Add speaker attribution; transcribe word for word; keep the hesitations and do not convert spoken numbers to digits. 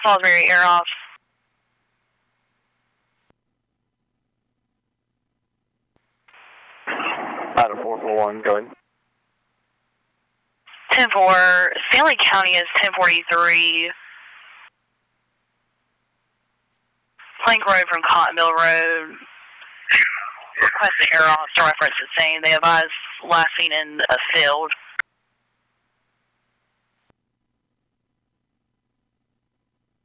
Speaker 1: Salisbury air off.
Speaker 2: Item four four one, go ahead.
Speaker 1: ten four, Stanley County is ten forty-three. Plank Road from Cottonville Road. Request the air off to reference the scene. They advise last seen in a field.